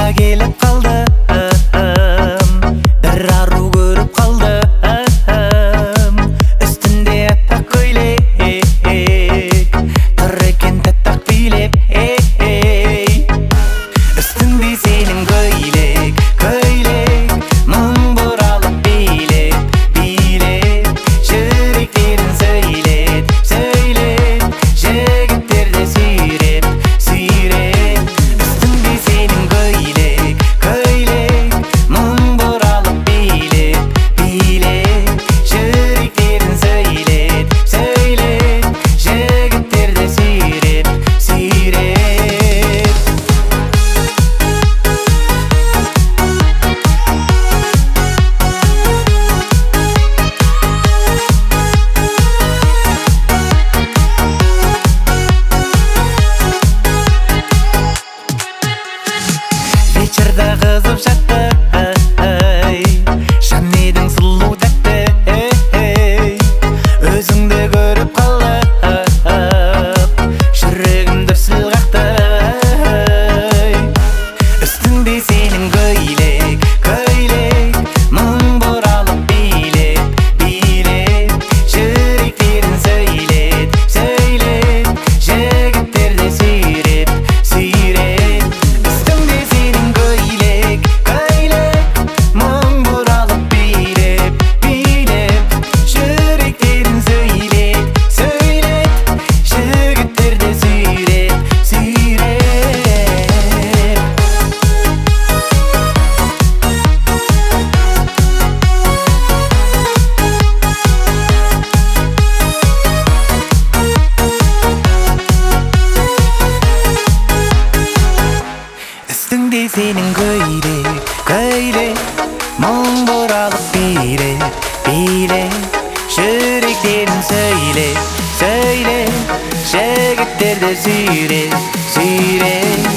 келіп қалды, бір ару көріп қалды, үстінде аппақ көйлек, тұр екен тәттақ билеп, үстіңде сенің көйлек, мың бұралып билеп, жүректерін сөйлет, жігіттерді сүйреп, үстіңде сенің көйлек, мың бұралып билеп, жүректерін сөйлет, жігіттерді сүйреп. Вечерда қызып жатты, жан едің сұлу тәтті, өзіңді көріп қалып, жүрегім дүрсіл қақты. Үстіңде сенің көйлек, мың бұралып билеп, жүректерін сөйлет, жігіттерді сүйреп. Үстіңде сенің көйлек, мың бұралып билеп, жүректерін сөйлет, жігіттерді сүйреп. Үстіңде сенің көйлек, мың бұралып билеп, жүректерін сөйлет, жігіттерді сүйреп.